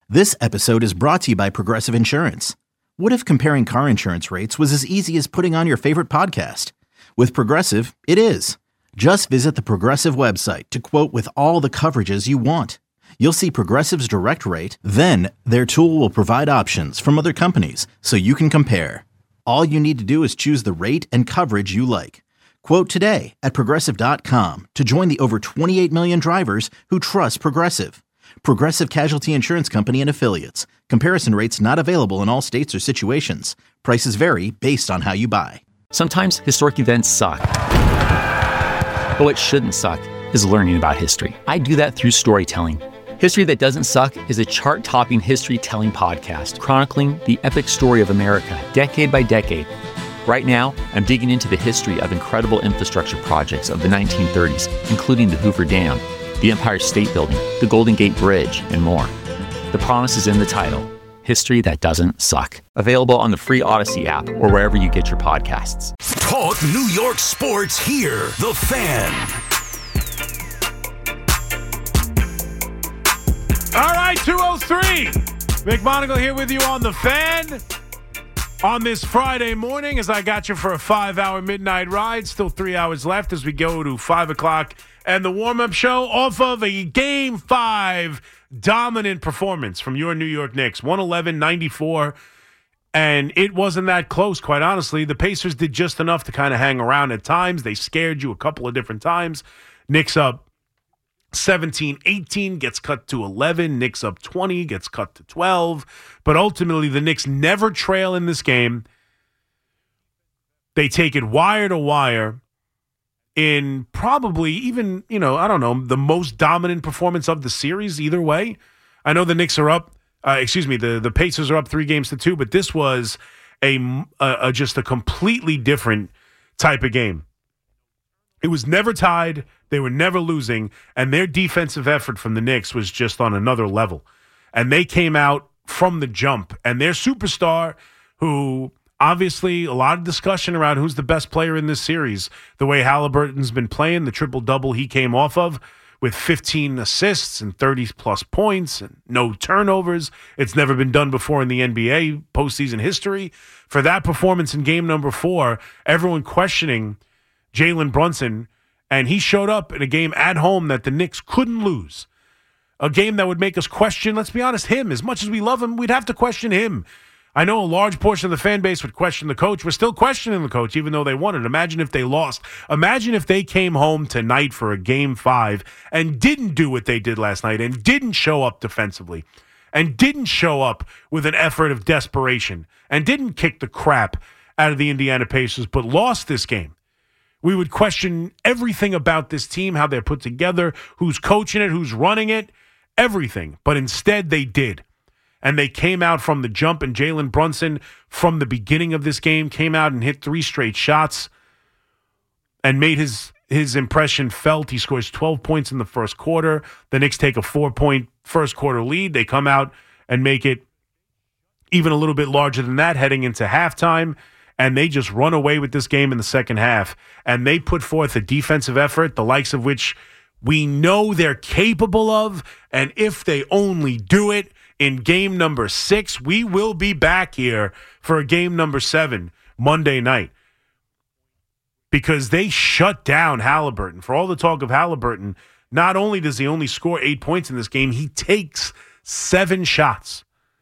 This episode is brought to you by Progressive Insurance. What if comparing car insurance rates was as easy as putting on your favorite podcast? With Progressive, it is. Just visit the Progressive website to quote with all the coverages you want. You'll see Progressive's direct rate, then their tool will provide options from other companies so you can compare. All you need to do is choose the rate and coverage you like. Quote today at Progressive.com to join the over 28 million drivers who trust Progressive. Progressive Casualty Insurance Company and Affiliates. Comparison rates not available in all states or situations. Prices vary based on how you buy. Sometimes historic events suck. But what shouldn't suck is learning about history. I do that through storytelling. History That Doesn't Suck is a chart-topping history-telling podcast chronicling the epic story of America, decade by decade. Right now, I'm digging into the history of incredible infrastructure projects of the 1930s, including the Hoover Dam, the Empire State Building, the Golden Gate Bridge, and more. The promise is in the title, History That Doesn't Suck. Available on the free Odyssey app or wherever you get your podcasts. Talk New York sports here. The Fan. All right, 2:03. Mick Monagle here with you on The Fan on this Friday morning as I got you for a 5-hour midnight ride. Still 3 hours left as we go to 5 o'clock and the warm-up show off of a Game 5 dominant performance from your New York Knicks, 111-94, and it wasn't that close, quite honestly. The Pacers did just enough to kind of hang around at times. They scared you a couple of different times. Knicks up 17-18, gets cut to 11. Knicks up 20, gets cut to 12. But ultimately, the Knicks never trail in this game. They take it wire to wire in probably even, the most dominant performance of the series either way. I know the Knicks are up, the Pacers are up 3-2, but this was just a completely different type of game. It was never tied. They were never losing, and their defensive effort from the Knicks was just on another level. And they came out from the jump, and their superstar, who obviously a lot of discussion around who's the best player in this series, the way Halliburton's been playing, the triple-double he came off of with 15 assists and 30-plus points and no turnovers. It's never been done before in the NBA postseason history. For that performance in game number 4, everyone questioning Jalen Brunson, and he showed up in a game at home that the Knicks couldn't lose. A game that would make us question, let's be honest, him. As much as we love him, we'd have to question him. I know a large portion of the fan base would question the coach. We're still questioning the coach, even though they won it. Imagine if they lost. Imagine if they came home tonight for a Game 5 and didn't do what they did last night and didn't show up defensively and didn't show up with an effort of desperation and didn't kick the crap out of the Indiana Pacers, but lost this game. We would question everything about this team, how they're put together, who's coaching it, who's running it, everything. But instead, they did. And they came out from the jump, and Jalen Brunson, from the beginning of this game, came out and hit 3 straight shots and made his impression felt. He scores 12 points in the first quarter. The Knicks take a 4-point first-quarter lead. They come out and make it even a little bit larger than that heading into halftime. And they just run away with this game in the second half. And they put forth a defensive effort, the likes of which we know they're capable of. And if they only do it in game number 6, we will be back here for a game number 7 Monday night. Because they shut down Halliburton. For all the talk of Halliburton, not only does he only score 8 points in this game, he takes 7 shots.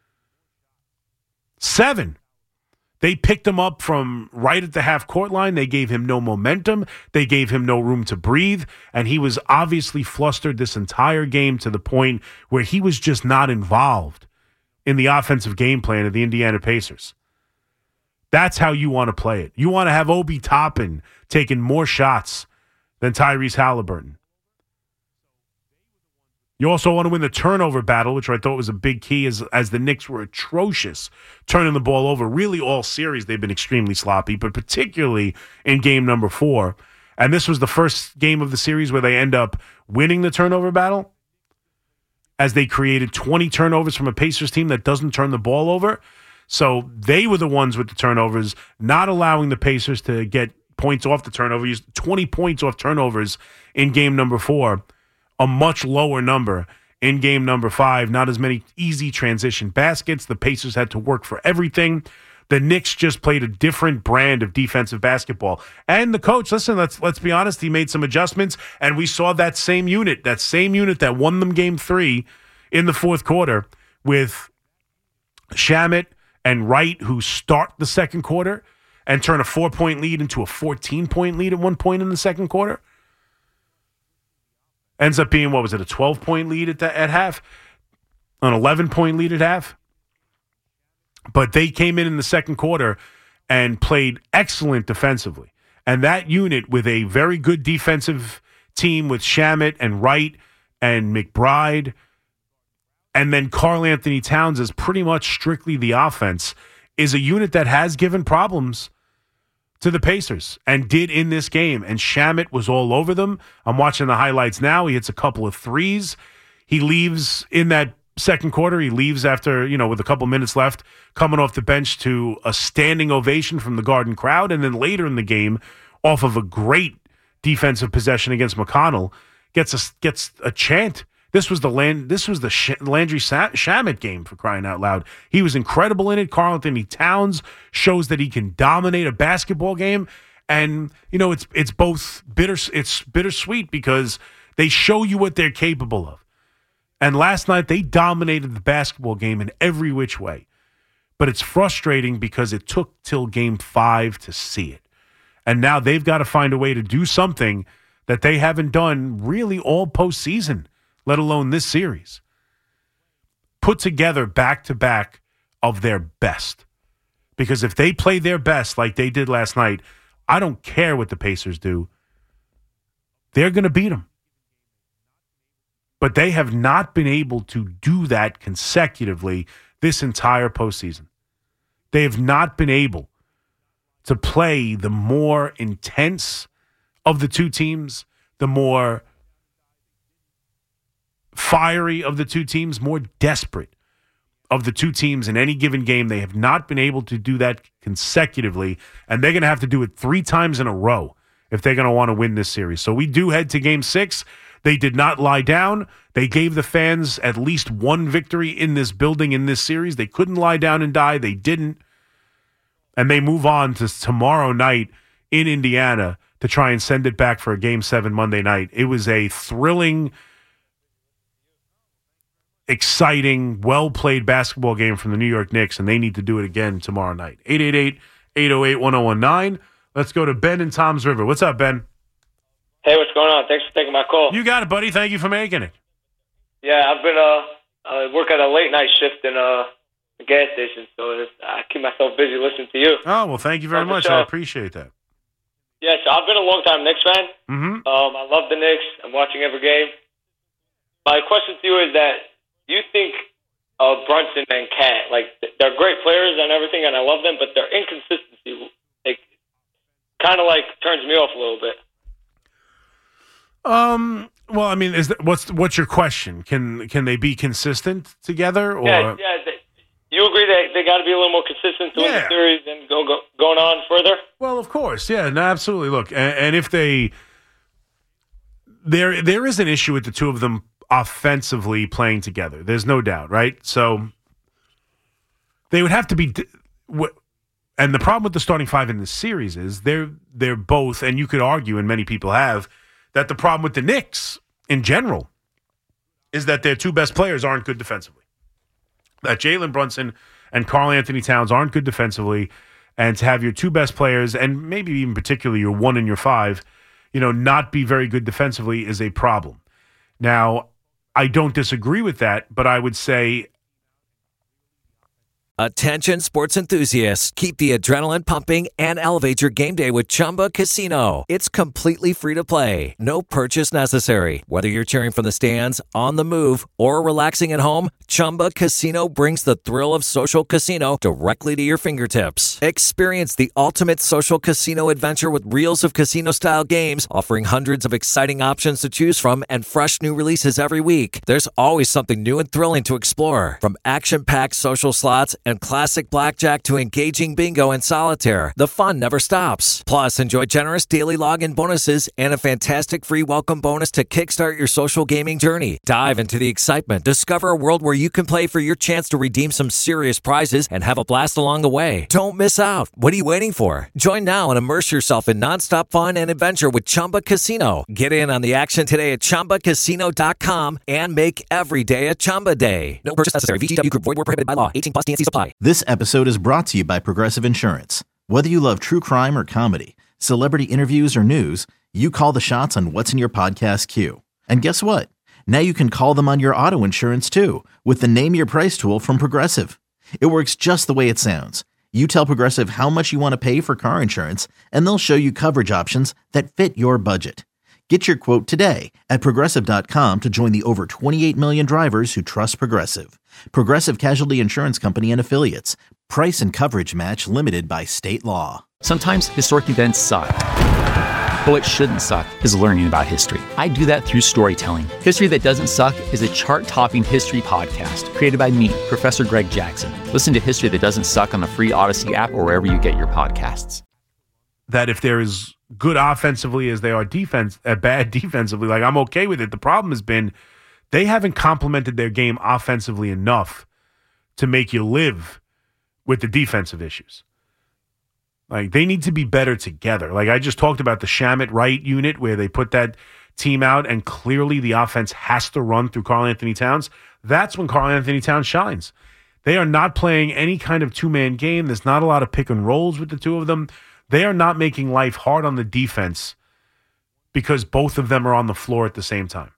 7. They picked him up from right at the half-court line. They gave him no momentum. They gave him no room to breathe. And he was obviously flustered this entire game to the point where he was just not involved in the offensive game plan of the Indiana Pacers. That's how you want to play it. You want to have Obi Toppin taking more shots than Tyrese Halliburton. You also want to win the turnover battle, which I thought was a big key as the Knicks were atrocious turning the ball over. Really all series they've been extremely sloppy, but particularly in game number 4. And this was the first game of the series where they end up winning the turnover battle as they created 20 turnovers from a Pacers team that doesn't turn the ball over. So they were the ones with the turnovers, not allowing the Pacers to get points off the turnover. Used 20 points off turnovers in game number 4. A much lower number in game number 5. Not as many easy transition baskets. The Pacers had to work for everything. The Knicks just played a different brand of defensive basketball. And the coach, listen, let's be honest, he made some adjustments, and we saw that same unit that won them game 3 in the fourth quarter with Shamet and Wright, who start the second quarter and turn a 4-point lead into a 14-point lead at one point in the second quarter. Ends up being, a 12-point lead at half? An 11-point lead at half? But they came in the second quarter and played excellent defensively. And that unit, with a very good defensive team with Shamet and Wright and McBride, and then Karl Anthony Towns is pretty much strictly the offense, is a unit that has given problems to the Pacers and did in this game. And Shamet was all over them. I'm watching the highlights now. He hits a couple of threes. He leaves in that second quarter. He leaves after, with a couple minutes left, coming off the bench to a standing ovation from the Garden crowd. And then later in the game, off of a great defensive possession against McConnell, gets a chant. This was the Landry Shamet game, for crying out loud. He was incredible in it. Karl Anthony Towns shows that he can dominate a basketball game, and it's both bittersweet because they show you what they're capable of. And last night they dominated the basketball game in every which way. But it's frustrating because it took till game 5 to see it. And now they've got to find a way to do something that they haven't done really all postseason, let alone this series. Put together back-to-back of their best. Because if they play their best like they did last night, I don't care what the Pacers do. They're going to beat them. But they have not been able to do that consecutively this entire postseason. They have not been able to play the more intense of the two teams, the more fiery of the two teams, more desperate of the two teams in any given game. They have not been able to do that consecutively, and they're going to have to do it 3 times in a row if they're going to want to win this series. So we do head to game 6. They did not lie down. They gave the fans at least one victory in this building in this series. They couldn't lie down and die. They didn't. And they move on to tomorrow night in Indiana to try and send it back for a Game 7 Monday night. It was a thrilling, exciting, well-played basketball game from the New York Knicks, and they need to do it again tomorrow night. 888-808-1019. Let's go to Ben in Toms River. What's up, Ben? Hey, what's going on? Thanks for taking my call. You got it, buddy. Thank you for making it. Yeah, I've been work at a late night shift in a gas station, so I keep myself busy listening to you. Oh, well, thank you very much. I appreciate that. Yeah, so I've been a long-time Knicks fan. Mm-hmm. I love the Knicks. I'm watching every game. My question to you is that you think Brunson and Cat, they're great players and everything, and I love them, but their inconsistency kind of turns me off a little bit. Well, I mean, what's your question? Can they be consistent together? Or? Yeah. You agree that they got to be a little more consistent to win the series and going on further? Well, of course, yeah, no, absolutely. Look, and if there is an issue with the two of them offensively playing together. There's no doubt, right? So they would have to be. And the problem with the starting 5 in this series is they're both, and you could argue, and many people have, that the problem with the Knicks in general is that their 2 best players aren't good defensively. That Jalen Brunson and Karl Anthony Towns aren't good defensively, and to have your 2 best players, and maybe even particularly your 1 and your 5, not be very good defensively is a problem. Now, I don't disagree with that, but I would say... Attention sports enthusiasts, keep the adrenaline pumping and elevate your game day with Chumba Casino. It's completely free to play. No purchase necessary. Whether you're cheering from the stands, on the move, or relaxing at home, Chumba Casino brings the thrill of social casino directly to your fingertips. Experience the ultimate social casino adventure with reels of casino-style games, offering hundreds of exciting options to choose from and fresh new releases every week. There's always something new and thrilling to explore. From action-packed social slots, And classic blackjack to engaging bingo and solitaire, the fun never stops. Plus, enjoy generous daily login bonuses and a fantastic free welcome bonus to kickstart your social gaming journey. Dive into the excitement. Discover a world where you can play for your chance to redeem some serious prizes and have a blast along the way. Don't miss out. What are you waiting for? Join now and immerse yourself in nonstop fun and adventure with Chumba Casino. Get in on the action today at ChumbaCasino.com and make every day a Chumba day. No purchase necessary. VGW Group. Void where prohibited by law. 18 plus TNC supply. This episode is brought to you by Progressive Insurance. Whether you love true crime or comedy, celebrity interviews or news, you call the shots on what's in your podcast queue. And guess what? Now you can call them on your auto insurance too with the Name Your Price tool from Progressive. It works just the way it sounds. You tell Progressive how much you want to pay for car insurance, and they'll show you coverage options that fit your budget. Get your quote today at Progressive.com to join the over 28 million drivers who trust Progressive. Progressive Casualty Insurance Company and Affiliates. Price and coverage match limited by state law. Sometimes historic events suck. But what shouldn't suck is learning about history. I do that through storytelling. History That Doesn't Suck is a chart-topping history podcast created by me, Professor Greg Jackson. Listen to History That Doesn't Suck on the free Odyssey app or wherever you get your podcasts. That if they're as good offensively as they are bad defensively, like I'm okay with it. The problem has been they haven't complemented their game offensively enough to make you live with the defensive issues. Like, they need to be better together. Like, I just talked about the Shamet Wright unit where they put that team out and clearly the offense has to run through Karl-Anthony Towns. That's when Karl-Anthony Towns shines. They are not playing any kind of two-man game. There's not a lot of pick and rolls with the two of them. They are not making life hard on the defense because both of them are on the floor at the same time.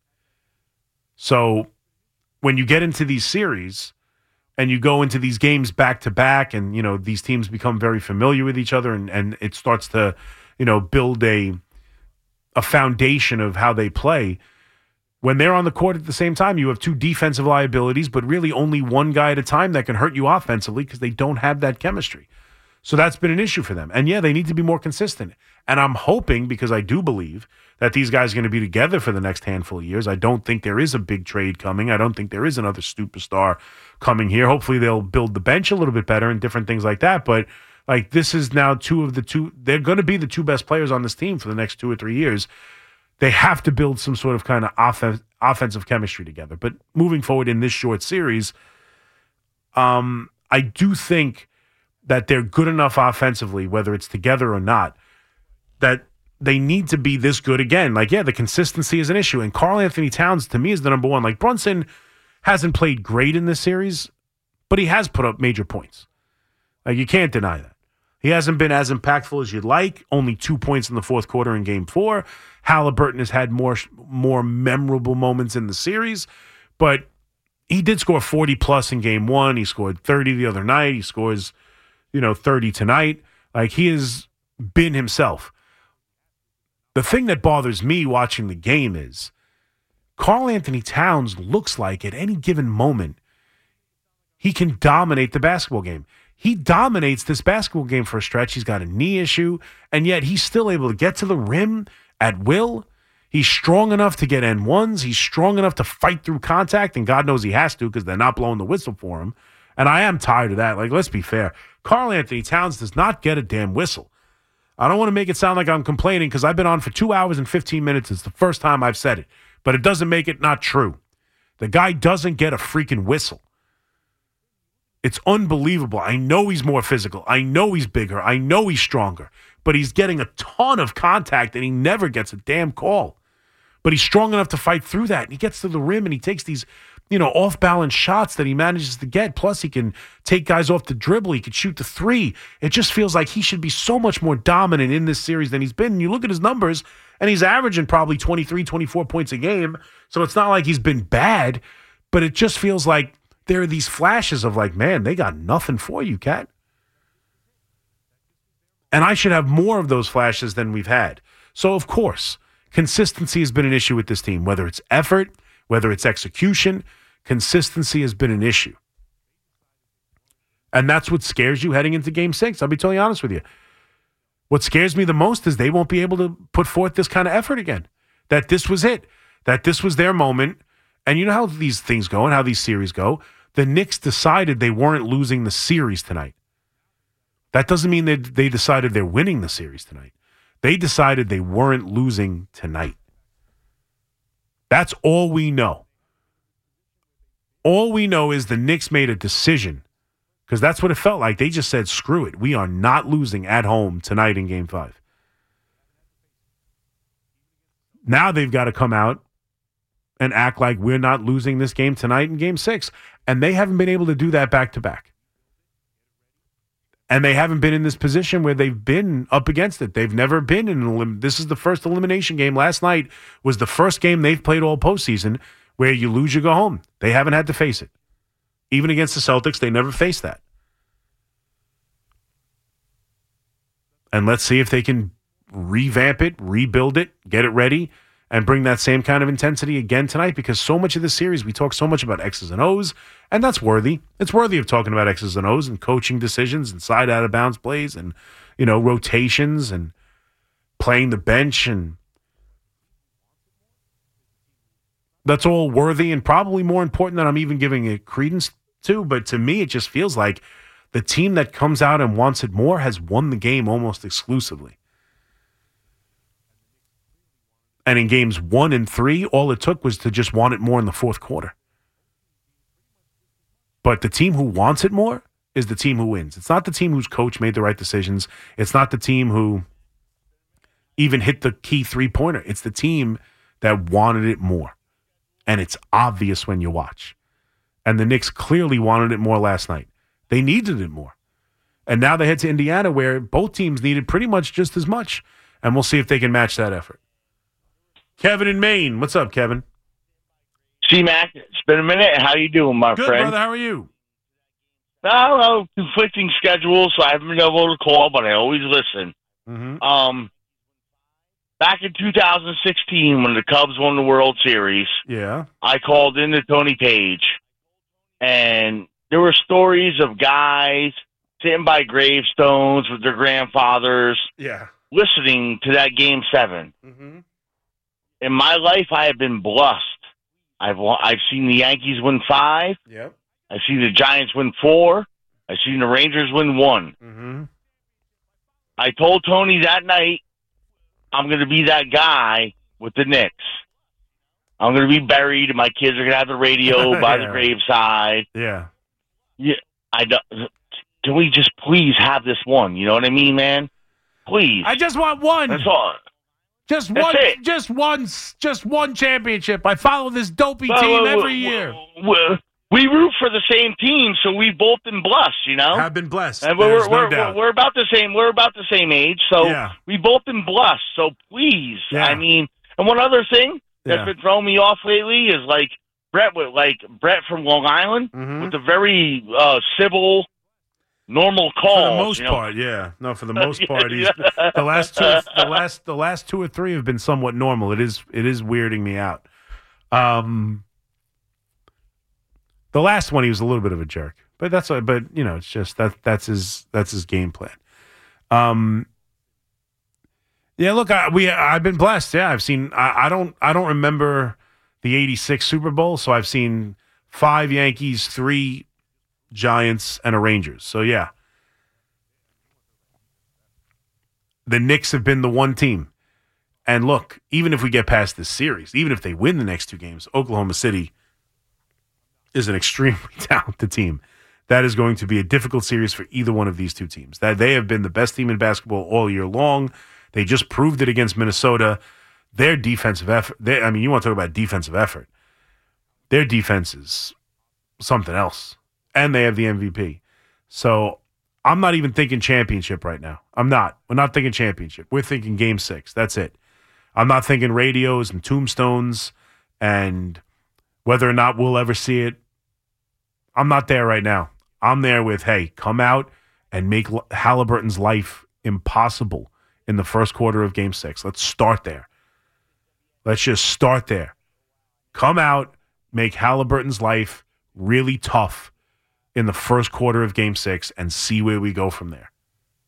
So when you get into these series and you go into these games back to back and, you know, these teams become very familiar with each other and it starts to, you know, build a foundation of how they play. When they're on the court at the same time, you have two defensive liabilities, but really only one guy at a time that can hurt you offensively because they don't have that chemistry. So that's been an issue for them. And yeah, they need to be more consistent. And I'm hoping, because I do believe that these guys are going to be together for the next handful of years. I don't think there is a big trade coming. I don't think there is another superstar coming here. Hopefully they'll build the bench a little bit better and different things like that. But like, this is now they're going to be the two best players on this team for the next 2 or 3 years. They have to build some sort of kind of offensive chemistry together. But moving forward in this short series, I do think that they're good enough offensively, whether it's together or not, that they need to be this good again. Like, yeah, the consistency is an issue. And Karl-Anthony Towns, to me, is the number one. Like, Brunson hasn't played great in this series, but he has put up major points. Like, you can't deny that. He hasn't been as impactful as you'd like. Only 2 points in the fourth quarter in Game 4. Halliburton has had more memorable moments in the series, but he did score 40-plus in Game 1. He scored 30 the other night. He scores, 30 tonight. Like, he has been himself. The thing that bothers me watching the game is Karl-Anthony Towns looks like at any given moment he can dominate the basketball game. He dominates this basketball game for a stretch. He's got a knee issue, and yet he's still able to get to the rim at will. He's strong enough to get N1s. He's strong enough to fight through contact, and God knows he has to because they're not blowing the whistle for him. And I am tired of that. Like, let's be fair. Karl-Anthony Towns does not get a damn whistle. I don't want to make it sound like I'm complaining because I've been on for 2 hours and 15 minutes. It's the first time I've said it. But it doesn't make it not true. The guy doesn't get a freaking whistle. It's unbelievable. I know he's more physical. I know he's bigger. I know he's stronger. But he's getting a ton of contact and he never gets a damn call. But he's strong enough to fight through that. And he gets to the rim and he takes these, off-balance shots that he manages to get. Plus, he can take guys off the dribble. He can shoot the three. It just feels like he should be so much more dominant in this series than he's been. And you look at his numbers, and he's averaging probably 23, 24 points a game. So it's not like he's been bad, but it just feels like there are these flashes of like, man, they got nothing for you, Cat. And I should have more of those flashes than we've had. So, of course, consistency has been an issue with this team, whether it's effort, whether it's execution. Consistency has been an issue. And that's what scares you heading into Game 6. I'll be totally honest with you. What scares me the most is they won't be able to put forth this kind of effort again. That this was it. That this was their moment. And you know how these things go and how these series go. The Knicks decided they weren't losing the series tonight. That doesn't mean that they decided they're winning the series tonight. They decided they weren't losing tonight. That's all we know. All we know is the Knicks made a decision, because that's what it felt like. They just said, screw it. We are not losing at home tonight in Game 5. Now they've got to come out and act like we're not losing this game tonight in Game 6. And they haven't been able to do that back-to-back. And they haven't been in this position where they've been up against it. They've never been in this is the first elimination game. Last night was the first game they've played all postseason where you lose, you go home. They haven't had to face it. Even against the Celtics, they never faced that. And let's see if they can revamp it, rebuild it, get it ready, and bring that same kind of intensity again tonight, because so much of this series, we talk so much about X's and O's, and that's worthy. It's worthy of talking about X's and O's and coaching decisions and side out of bounds plays and, rotations and playing the bench, and that's all worthy and probably more important than I'm even giving it credence to. But to me, it just feels like the team that comes out and wants it more has won the game almost exclusively. And in games 1 and 3, all it took was to just want it more in the fourth quarter. But the team who wants it more is the team who wins. It's not the team whose coach made the right decisions. It's not the team who even hit the key three-pointer. It's the team that wanted it more. And it's obvious when you watch. And the Knicks clearly wanted it more last night. They needed it more. And now they head to Indiana, where both teams needed pretty much just as much. And we'll see if they can match that effort. Kevin in Maine. What's up, Kevin? C-Mac, it's been a minute. How you doing, my Good, friend? brother. How are you? Well, conflicting schedules, so I haven't been able to call, but I always listen. Mm-hmm. Back in 2016, when the Cubs won the World Series, I called in to Tony Page, and there were stories of guys sitting by gravestones with their grandfathers, listening to that Game 7. Mm-hmm. In my life, I have been blessed. I've seen the Yankees win 5. Yep. I've seen the Giants win 4. I've seen the Rangers win 1. Mm-hmm. I told Tony that night, I'm going to be that guy with the Knicks. I'm going to be buried, and my kids are going to have the radio by the graveside. Yeah. Can we just please have this one? You know what I mean, man? Please. I just want one. That's all. Just one championship. I follow this dopey Well, team every year. We root for the same team, so we've both been blessed, Have been blessed. And There's no doubt. we're about the same. We're about the same age, so we've both been blessed. So please, I mean, and one other thing that's been throwing me off lately is Brett from Long Island with a very civil, normal call. For the most part, yeah. No, for the most part, he's the last 2 or 3 have been somewhat normal. It is weirding me out. The last one, he was a little bit of a jerk, but that's why. But it's just that's his game plan. Yeah, look, I've been blessed. Yeah, I've seen. I don't remember the '86 Super Bowl, so I've seen 5 Yankees, 3 Giants, and a Rangers. So yeah, the Knicks have been the one team. And look, even if we get past this series, even if they win the next 2 games, Oklahoma City is an extremely talented team. That is going to be a difficult series for either one of these 2 teams. That they have been the best team in basketball all year long. They just proved it against Minnesota. Their defensive effort, you want to talk about defensive effort. Their defense is something else. And they have the MVP. So I'm not even thinking championship right now. I'm not. We're not thinking championship. We're thinking Game 6. That's it. I'm not thinking radios and tombstones and whether or not we'll ever see it. I'm not there right now. I'm there with, hey, come out and make Halliburton's life impossible in the first quarter of Game 6. Let's start there. Let's just start there. Come out, make Halliburton's life really tough in the first quarter of Game 6 and see where we go from there.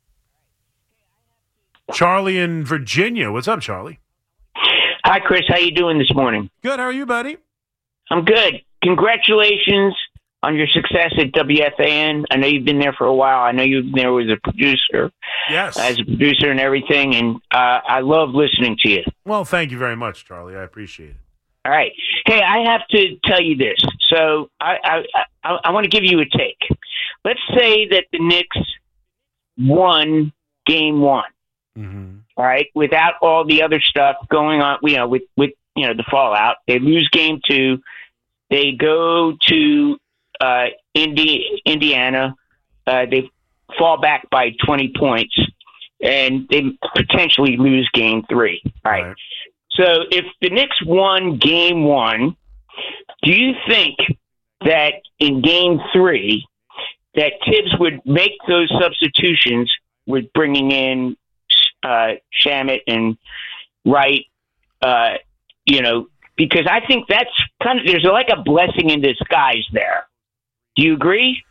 Charlie in Virginia. What's up, Charlie? Hi, Chris. How you doing this morning? Good. How are you, buddy? I'm good. Congratulations on your success at WFAN. I know you've been there for a while. I know you've been there as a producer. Yes. As a producer and everything, and I love listening to you. Well, thank you very much, Charlie. I appreciate it. All right. Hey, I have to tell you this. So I want to give you a take. Let's say that the Knicks won Game 1. Mm-hmm. All right, without all the other stuff going on, with the fallout. They lose Game 2. They go to Indiana. They fall back by 20 points, and they potentially lose Game 3. All right. So if the Knicks won Game 1, do you think that in Game 3 that Tibbs would make those substitutions with bringing in Shamet and Wright, because I think that's there's like a blessing in disguise there. Do you agree?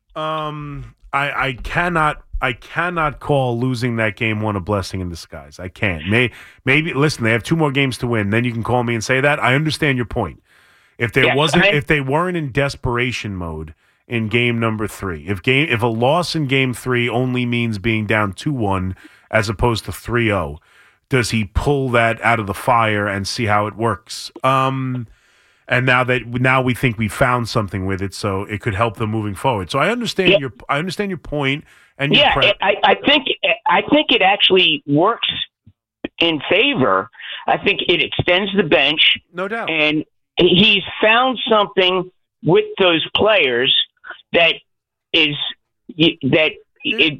I cannot call losing that Game 1 a blessing in disguise. I can't. Maybe listen, they have 2 more games to win. Then you can call me and say that. I understand your point. If they weren't in desperation mode in game number 3, if a loss in Game 3 only means being down 2-1 as opposed to 3-0, does he pull that out of the fire and see how it works? And now we think we found something with it, so it could help them moving forward. So I understand your point. And I think it actually works in favor. I think it extends the bench, no doubt, and he's found something with those players that is that. It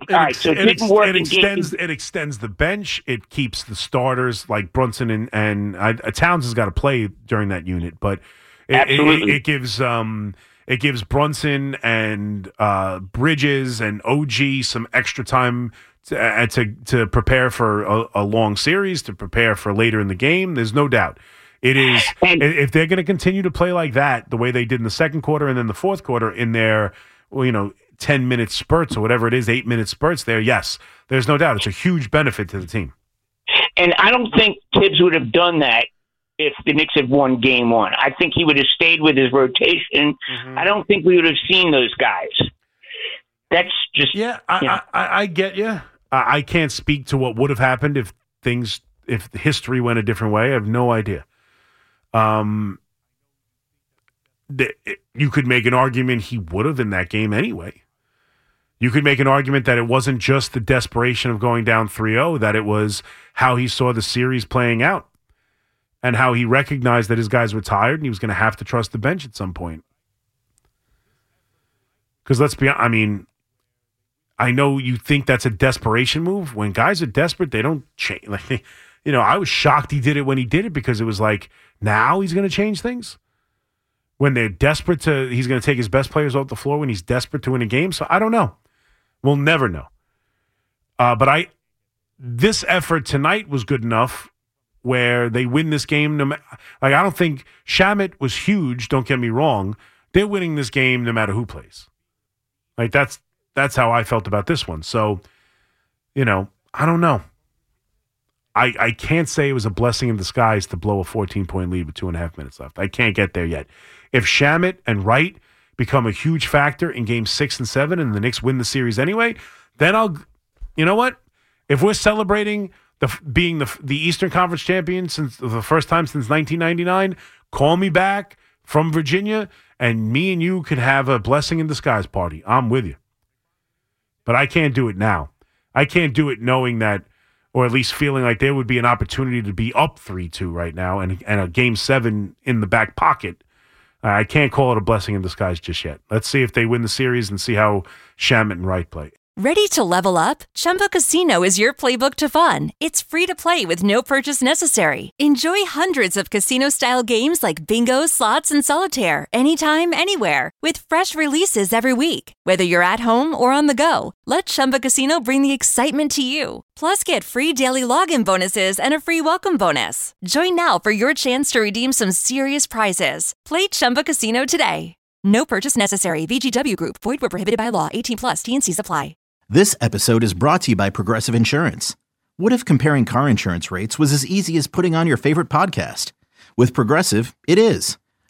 extends the bench. It keeps the starters like Brunson and Towns has got to play during that unit, but it gives Brunson and Bridges and OG some extra time to prepare for a long series, to prepare for later in the game. There's no doubt. It is if they're going to continue to play like that, the way they did in the second quarter and then the fourth quarter in their 10-minute spurts or whatever it is, 8-minute spurts there, yes, there's no doubt. It's a huge benefit to the team. And I don't think Tibbs would have done that if the Knicks had won Game 1. I think he would have stayed with his rotation. Mm-hmm. I don't think we would have seen those guys. That's just... Yeah, I get you. I can't speak to what would have happened if history went a different way. I have no idea. You could make an argument he would have in that game anyway. You could make an argument that it wasn't just the desperation of going down 3-0, that it was how he saw the series playing out and how he recognized that his guys were tired and he was going to have to trust the bench at some point. Because let's be honest, I know you think that's a desperation move. When guys are desperate, they don't change. I was shocked he did it when he did it because it was like, now he's going to change things? When they're desperate he's going to take his best players off the floor when he's desperate to win a game. So I don't know. We'll never know. But this effort tonight was good enough where they win this game. I don't think Shamet was huge. Don't get me wrong. They're winning this game no matter who plays. That's how I felt about this one. So, I don't know. I can't say it was a blessing in disguise to blow a 14-point lead with 2.5 minutes left. I can't get there yet. If Shamet and Wright become a huge factor in Game 6 and 7 and the Knicks win the series anyway, then you know what? If we're celebrating being the Eastern Conference champion since the first time since 1999, call me back from Virginia and me and you could have a blessing in disguise party. I'm with you. But I can't do it now. I can't do it knowing that, or at least feeling like there would be an opportunity to be up 3-2 right now and a Game 7 in the back pocket. I can't call it a blessing in disguise just yet. Let's see if they win the series and see how Shamet and Wright play. Ready to level up? Chumba Casino is your playbook to fun. It's free to play with no purchase necessary. Enjoy hundreds of casino-style games like bingo, slots, and solitaire anytime, anywhere with fresh releases every week. Whether you're at home or on the go, let Chumba Casino bring the excitement to you. Plus, get free daily login bonuses and a free welcome bonus. Join now for your chance to redeem some serious prizes. Play Chumba Casino today. No purchase necessary. VGW Group. Void where prohibited by law. 18+. T&Cs apply. This episode is brought to you by Progressive Insurance. What if comparing car insurance rates was as easy as putting on your favorite podcast? With Progressive, it is.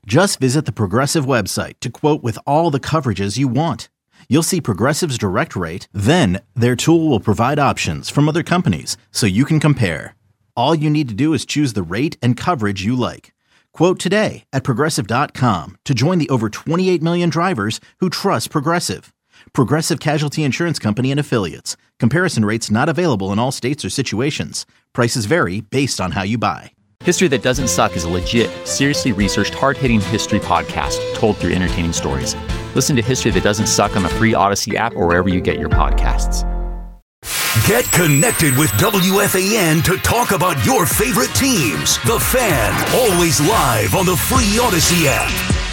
Just visit the Progressive website to quote with all the coverages you want. You'll see Progressive's direct rate, then their tool will provide options from other companies so you can compare. All you need to do is choose the rate and coverage you like. Quote today at Progressive.com to join the over 28 million drivers who trust Progressive. Progressive Casualty Insurance Company and Affiliates. Comparison rates not available in all states or situations. Prices vary based on how you buy. History That Doesn't Suck is a legit, seriously researched, hard-hitting history podcast told through entertaining stories. Listen to History That Doesn't Suck on the free Odyssey app or wherever you get your podcasts. Get connected with WFAN to talk about your favorite teams. The Fan, always live on the free Odyssey app.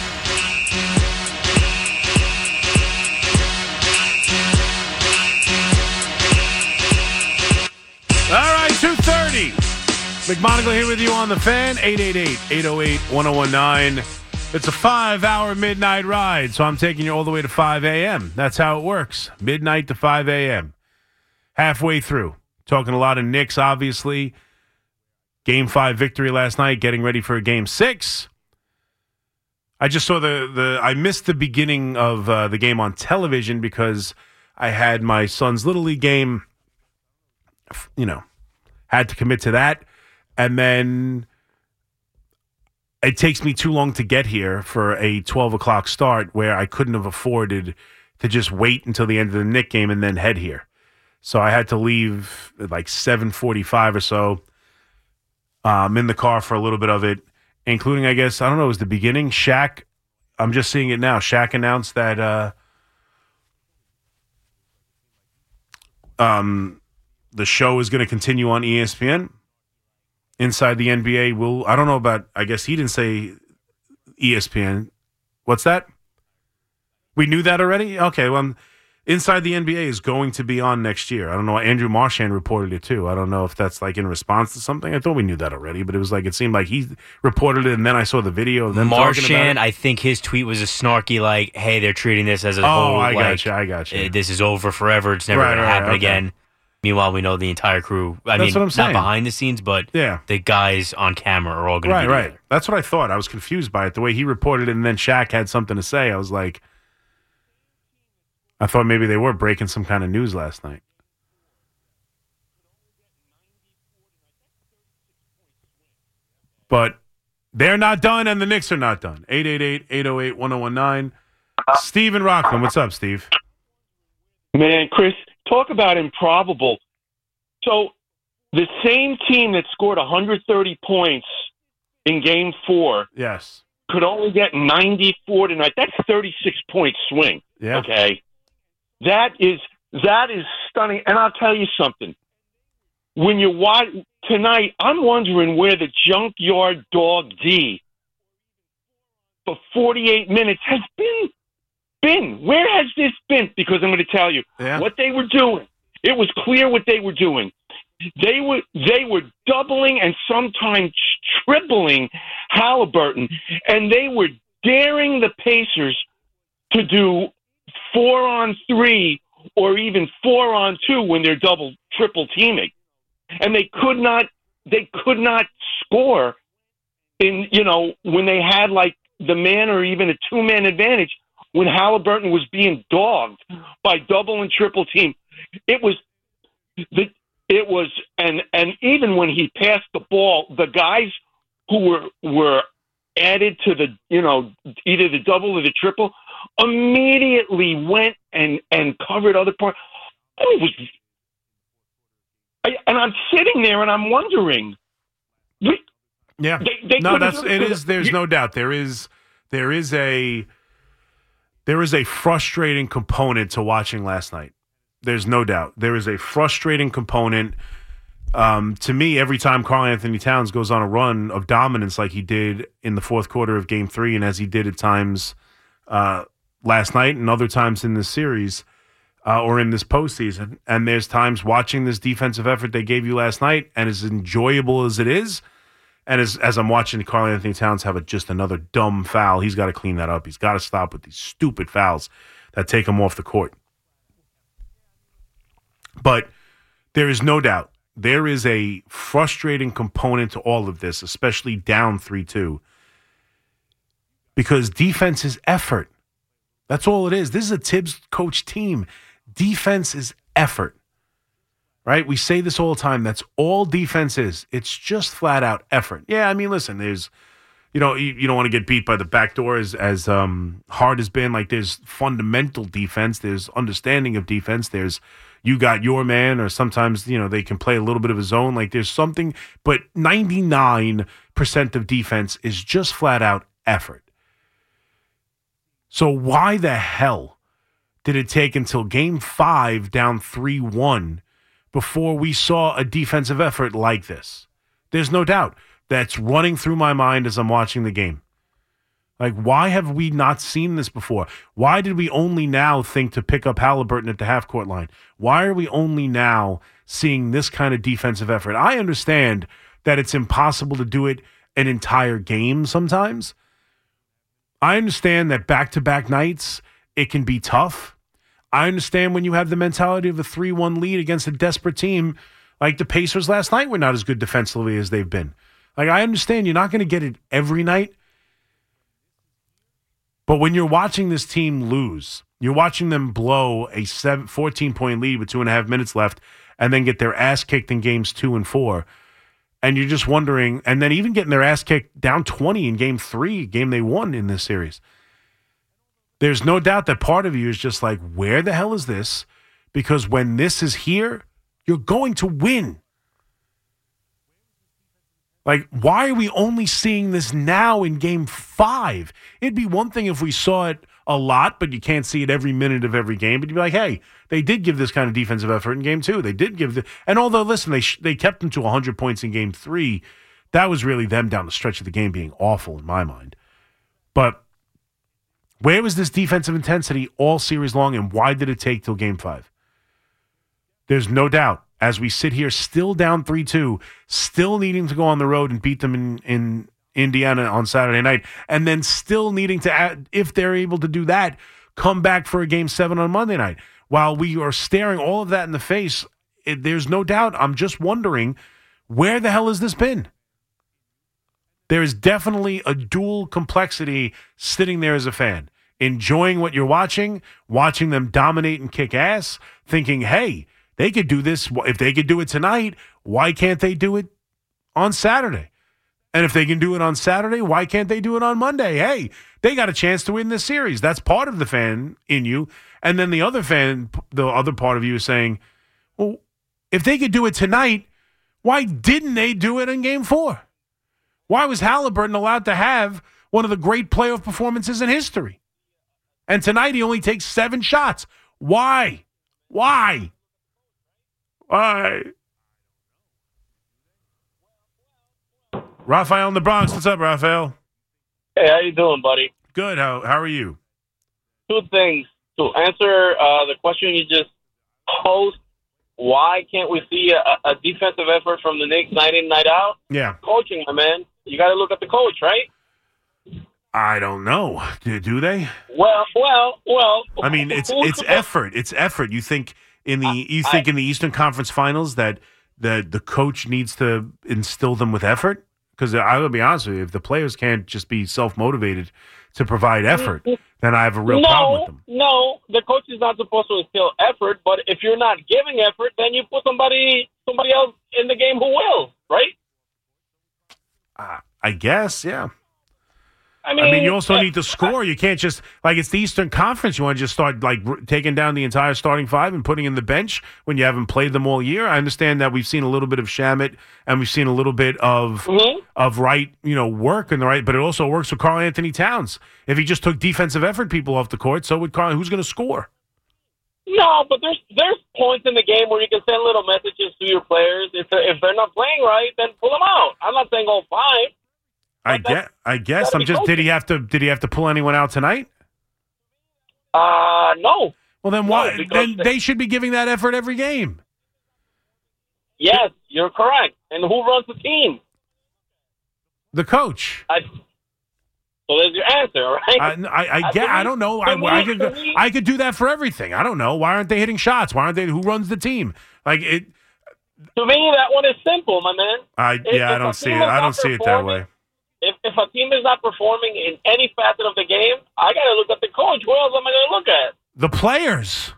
All right, 2:30. McMonagle here with you on The Fan, 888-808-1019. It's a 5-hour midnight ride, so I'm taking you all the way to 5 a.m. That's how it works, midnight to 5 a.m. Halfway through. Talking a lot of Knicks, obviously. Game 5 victory last night, getting ready for Game 6. I just saw I missed the beginning of the game on television because I had my son's Little League game, had to commit to that. And then it takes me too long to get here for a 12 o'clock start where I couldn't have afforded to just wait until the end of the Knick game and then head here. So I had to leave at like 7:45 or so. I'm in the car for a little bit of it, including, I guess, I don't know, it was the beginning. Shaq, I'm just seeing it now. Shaq announced that the show is going to continue on ESPN. Inside the NBA I don't know about, I guess he didn't say ESPN. What's that? We knew that already? Okay, well, Inside the NBA is going to be on next year. I don't know. Andrew Marchand reported it too. I don't know if that's like in response to something. I thought we knew that already, but it was like, it seemed like he reported it and then I saw the video of them talking about it. I think his tweet was a snarky like, hey, they're treating this as a whole. I got you. This is over forever. It's never going to happen again. Meanwhile, we know the entire crew. That's what I'm saying. Not behind the scenes, but the guys on camera are all going to be together. That's what I thought. I was confused by it. The way he reported it and then Shaq had something to say, I was like, I thought maybe they were breaking some kind of news last night. But they're not done and the Knicks are not done. 888-808-1019. Steve in Rockland. What's up, Steve? Man, Chris, talk about improbable. So the same team that scored 130 points in Game 4 could only get 94 tonight. That's a 36-point swing. Yeah. Okay? That is stunning. And I'll tell you something. When you watch tonight, I'm wondering where the junkyard dog D for 48 minutes has been. Where has this been? Because I'm going to tell you what they were doing. It was clear what they were doing. They were doubling and sometimes tripling Halliburton, and they were daring the Pacers to do 4-on-3 or even 4-on-2 when they're triple teaming, and they could not score in when they had like the man or even a 2-man advantage. When Halliburton was being dogged by double and triple team, it was, and even when he passed the ball, the guys who were added to the, either the double or the triple, immediately went and covered other parts. And I'm sitting there and I'm wondering. There's no doubt. There is a frustrating component to watching last night. There's no doubt. There is a frustrating component. To me, every time Karl-Anthony Towns goes on a run of dominance like he did in the fourth quarter of Game 3 and as he did at times last night and other times in this series or in this postseason, and there's times watching this defensive effort they gave you last night, and as enjoyable as it is, and as I'm watching Karl-Anthony Towns have just another dumb foul, he's got to clean that up. He's got to stop with these stupid fouls that take him off the court. But there is no doubt there is a frustrating component to all of this, especially down 3-2. Because defense is effort. That's all it is. This is a Tibbs coach team. Defense is effort. Right? We say this all the time. That's all defense is. It's just flat out effort. Yeah, I mean, listen, there's, you don't want to get beat by the back door as hard as been. Like, there's fundamental defense. There's understanding of defense. There's you got your man, or sometimes, they can play a little bit of a zone. Like, there's something, but 99% of defense is just flat out effort. So why the hell did it take until Game 5 down 3-1 before we saw a defensive effort like this? There's no doubt. That's running through my mind as I'm watching the game. Like, why have we not seen this before? Why did we only now think to pick up Halliburton at the half-court line? Why are we only now seeing this kind of defensive effort? I understand that it's impossible to do it an entire game sometimes. I understand that back-to-back nights, it can be tough. I understand when you have the mentality of a 3-1 lead against a desperate team, like the Pacers last night were not as good defensively as they've been. Like, I understand you're not going to get it every night. But when you're watching this team lose, you're watching them blow a 14-point lead with 2.5 minutes left and then get their ass kicked in games 2 and 4. And you're just wondering, and then even getting their ass kicked down 20 in game 3, game they won in this series. There's no doubt that part of you is just like, where the hell is this? Because when this is here, you're going to win. Like, why are we only seeing this now in Game 5? It'd be one thing if we saw it a lot, but you can't see it every minute of every game. But you'd be like, hey, they did give this kind of defensive effort in Game 2. They did give and although, listen, they kept them to 100 points in Game 3, that was really them down the stretch of the game being awful in my mind. But where was this defensive intensity all series long, and why did it take till Game 5? There's no doubt. As we sit here still down 3-2, still needing to go on the road and beat them in Indiana on Saturday night, and then still needing to, if they're able to do that, come back for a Game 7 on Monday night. While we are staring all of that in the face, there's no doubt, I'm just wondering, where the hell has this been? There is definitely a dual complexity sitting there as a fan, enjoying what you're watching them dominate and kick ass, thinking, hey, they could do this. If they could do it tonight, why can't they do it on Saturday? And if they can do it on Saturday, why can't they do it on Monday? Hey, they got a chance to win this series. That's part of the fan in you. And then the other part of you is saying, well, if they could do it tonight, why didn't they do it in Game 4? Why was Halliburton allowed to have one of the great playoff performances in history? And tonight he only takes 7 shots. Why? Why? Raphael in the Bronx. What's up, Raphael? Hey, how you doing, buddy? Good. How are you? 2 things. To answer the question you just posed, why can't we see a defensive effort from the Knicks night in, night out? Yeah. Coaching, my man. You got to look at the coach, right? I don't know. Do they? Well. I mean, it's effort. It's effort. You think in the Eastern Conference Finals that the coach needs to instill them with effort? Because I will be honest with you, if the players can't just be self-motivated to provide effort, then I have a real problem with them. No, the coach is not supposed to instill effort, but if you're not giving effort, then you put somebody else in the game who will, right? I guess, yeah. I mean, you also need to score. You can't just, like, it's the Eastern Conference. You want to just start, like, taking down the entire starting 5 and putting in the bench when you haven't played them all year. I understand that we've seen a little bit of Shamet and we've seen a little bit of right, work in the right, but it also works with Karl Anthony Towns. If he just took defensive effort people off the court, so would Karl. Who's going to score? No, but there's points in the game where you can send little messages to your players. If they're not playing right, then pull them out. I'm not saying all 5. I guess. Did he have to pull anyone out tonight? No. Well, then why? Then they should be giving that effort every game. Yes, you're correct. And who runs the team? The coach. So there's your answer, all right? I don't know. I could do that for everything. I don't know. Why aren't they hitting shots? Why aren't they? Who runs the team? Like it. To me, that one is simple, my man. I don't see it. I don't see it that way. if a team is not performing in any facet of the game, I got to look at the coach. Who else am I going to look at? The players.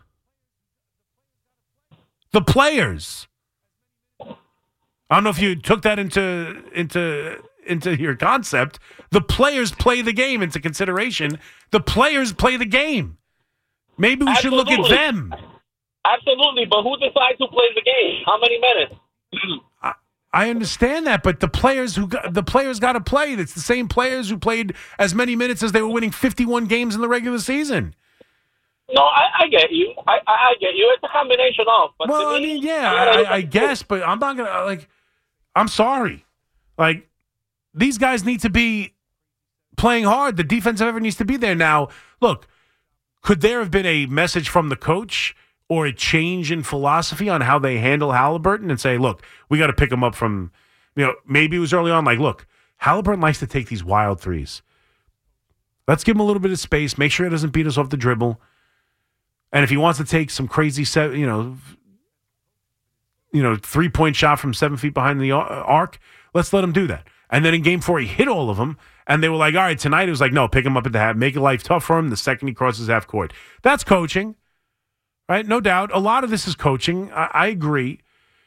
The players. I don't know if you took that into your concept. The players play the game into consideration. The players play the game. Maybe we should look at them. Absolutely, but who decides who plays the game? How many minutes? I understand that, but the players got to play. It's the same players who played as many minutes as they were winning 51 games in the regular season. No, I get you. I get you. It's a combination of. But well, I mean, yeah, I guess, but I'm not gonna like. I'm sorry, like these guys need to be playing hard. The defensive effort needs to be there. Now, look, could there have been a message from the coach or a change in philosophy on how they handle Halliburton and say, look, we got to pick him up from, maybe it was early on, like, look, Halliburton likes to take these wild threes. Let's give him a little bit of space, make sure he doesn't beat us off the dribble. And if he wants to take some crazy, 3-point shot from 7 feet behind the arc, let's let him do that. And then in game 4, he hit all of them. And they were like, all right, tonight it was like, no, pick him up at the half, make it life tough for him the second he crosses half court. That's coaching. Right, no doubt. A lot of this is coaching. I agree.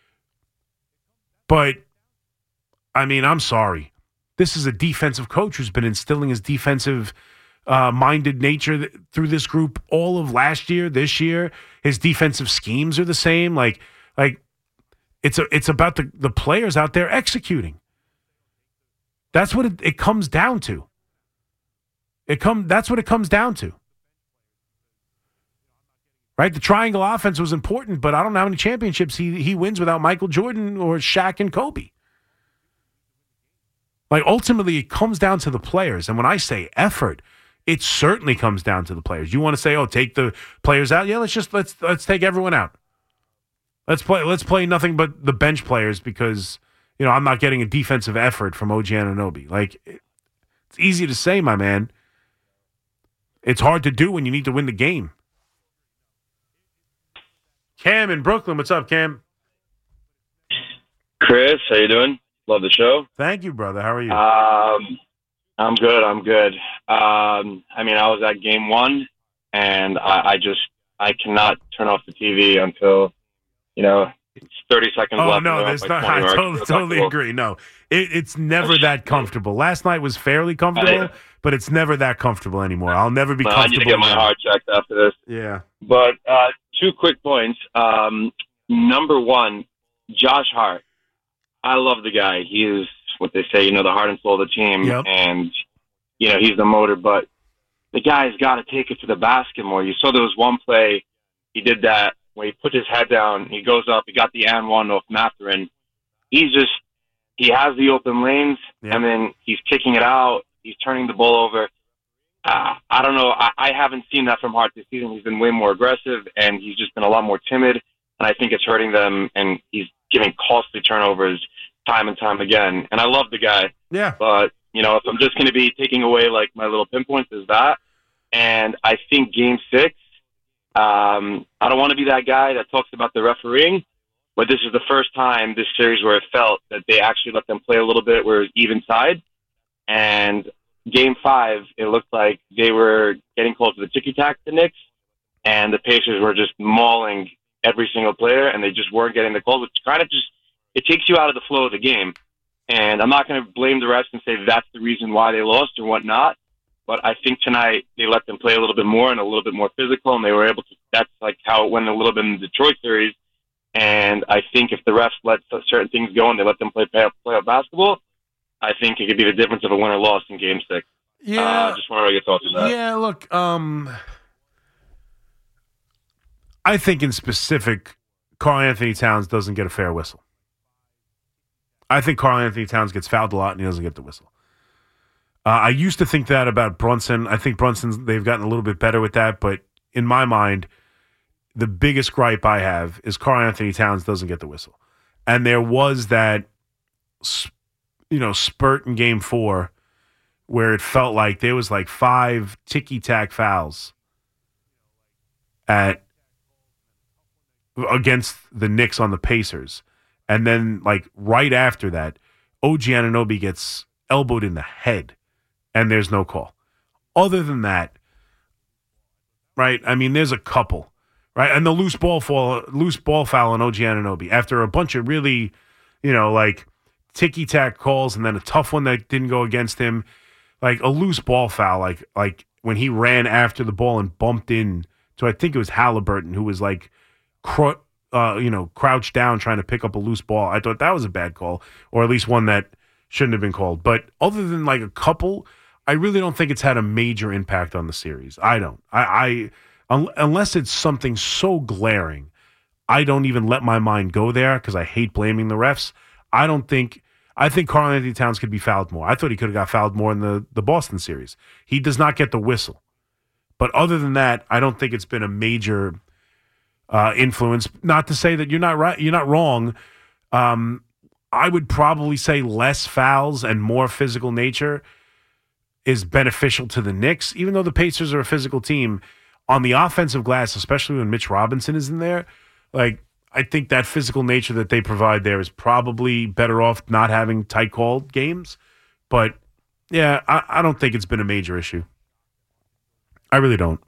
But, I mean, I'm sorry. This is a defensive coach who's been instilling his defensive-minded nature through this group all of last year, this year. His defensive schemes are the same. Like it's about the players out there executing. That's what it comes down to. That's what it comes down to. Right, the triangle offense was important, but I don't know how many championships he wins without Michael Jordan or Shaq and Kobe. Like ultimately, it comes down to the players, and when I say effort, it certainly comes down to the players. You want to say, "Oh, take the players out"? Yeah, let's take everyone out. Let's play nothing but the bench players because I'm not getting a defensive effort from OG Anunoby. Like it's easy to say, my man. It's hard to do when you need to win the game. Cam in Brooklyn. What's up, Cam? Chris, how you doing? Love the show. Thank you, brother. How are you? I'm good. I was at game 1, and I cannot turn off the TV until, it's 30 seconds left. Oh, no, there's not. I totally agree. No, it's never that comfortable. Last night was fairly comfortable, but it's never that comfortable anymore. I'll never be comfortable. I need to get my heart checked after this. Yeah. But 2 quick points. Number 1, Josh Hart. I love the guy. He is what they say, the heart and soul of the team. Yep. And, he's the motor. But the guy's got to take it to the basket more. You saw there was one play. He did that where he put his head down. He goes up. He got the and one off Mathurin. He has the open lanes, and then he's kicking it out. He's turning the ball over. I don't know. I haven't seen that from Hart this season. He's been way more aggressive, and he's just been a lot more timid, and I think it's hurting them, and he's giving costly turnovers time and time again. And I love the guy. Yeah. But, if I'm just going to be taking away, like, my little pinpoints is that. And I think Game 6, I don't want to be that guy that talks about the refereeing, but this is the first time this series where it felt that they actually let them play a little bit where it was even side. And Game 5, it looked like they were getting close to the ticky-tack, the Knicks, and the Pacers were just mauling every single player, and they just weren't getting the calls, which kind of just, it takes you out of the flow of the game. And I'm not going to blame the refs and say that's the reason why they lost or whatnot, but I think tonight they let them play a little bit more and a little bit more physical, and they were able to, that's like how it went a little bit in the Detroit series. And I think if the refs let certain things go and they let them play playoff basketball, I think it could be the difference of a win or loss in Game 6. Yeah. Just wanted to get thoughts on that. Yeah, look, I think in specific, Karl Anthony Towns doesn't get a fair whistle. I think Karl Anthony Towns gets fouled a lot and he doesn't get the whistle. I used to think that about Brunson. I think they've gotten a little bit better with that, but in my mind, the biggest gripe I have is Karl Anthony Towns doesn't get the whistle. And there was that, spurt in Game 4 where it felt like there was like 5 ticky-tack fouls against the Knicks on the Pacers. And then, like, right after that, OG Anunoby gets elbowed in the head, and there's no call. Other than that, right? I mean, there's a couple, right? And the loose ball foul on OG Anunoby after a bunch of really, like ticky-tack calls and then a tough one that didn't go against him, like a loose ball foul, like when he ran after the ball and bumped in to, I think it was Halliburton, who was like, crouched down trying to pick up a loose ball. I thought that was a bad call, or at least one that shouldn't have been called. But other than like a couple, I really don't think it's had a major impact on the series. I don't. Unless it's something so glaring, I don't even let my mind go there because I hate blaming the refs. I think Karl-Anthony Towns could be fouled more. I thought he could have got fouled more in the Boston series. He does not get the whistle. But other than that, I don't think it's been a major influence. Not to say that you're not right. You're not wrong. I would probably say less fouls and more physical nature is beneficial to the Knicks, even though the Pacers are a physical team. On the offensive glass, especially when Mitch Robinson is in there, like I think that physical nature that they provide there is probably better off not having tight called games. But yeah, I don't think it's been a major issue. I really don't.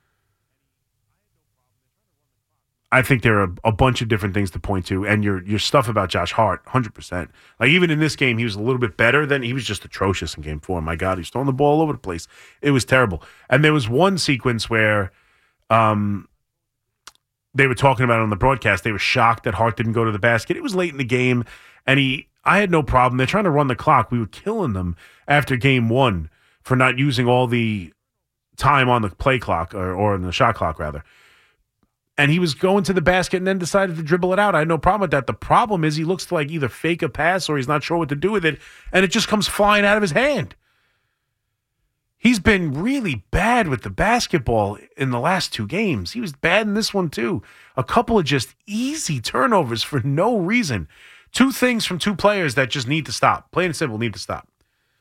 I think there are a bunch of different things to point to, and your stuff about Josh Hart, 100%. Like, even in this game, he was a little bit better than he was just atrocious in Game 4. My God, he's throwing the ball all over the place. It was terrible. And there was one sequence where they were talking about it on the broadcast. They were shocked that Hart didn't go to the basket. It was late in the game, and I had no problem. They're trying to run the clock. We were killing them after Game 1 for not using all the time on the play clock, or on the shot clock, rather. And he was going to the basket and then decided to dribble it out. I had no problem with that. The problem is he looks to like either fake a pass or he's not sure what to do with it, and it just comes flying out of his hand. He's been really bad with the basketball in the last 2 games. He was bad in this one too. A couple of just easy turnovers for no reason. 2 things from 2 players that just need to stop. Plain and simple, need to stop.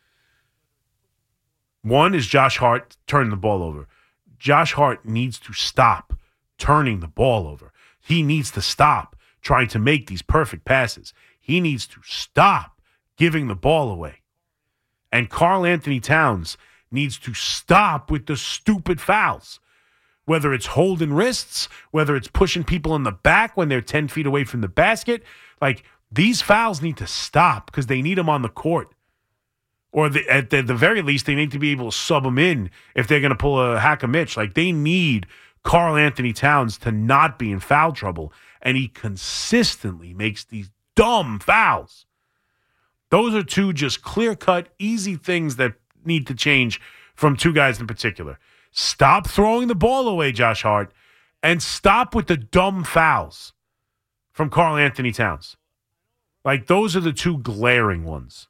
One is Josh Hart turning the ball over. Josh Hart needs to stop turning the ball over. He needs to stop trying to make these perfect passes. He needs to stop giving the ball away. And Karl-Anthony Towns needs to stop with the stupid fouls. Whether it's holding wrists, whether it's pushing people in the back when they're 10 feet away from the basket. Like, these fouls need to stop because they need them on the court. Or at the very least, they need to be able to sub them in if they're going to pull a hack a Mitch. Like, they need Karl-Anthony Towns to not be in foul trouble, and he consistently makes these dumb fouls. Those are 2 just clear-cut, easy things that need to change from 2 guys in particular. Stop throwing the ball away, Josh Hart, and stop with the dumb fouls from Karl-Anthony Towns. Like, those are the 2 glaring ones.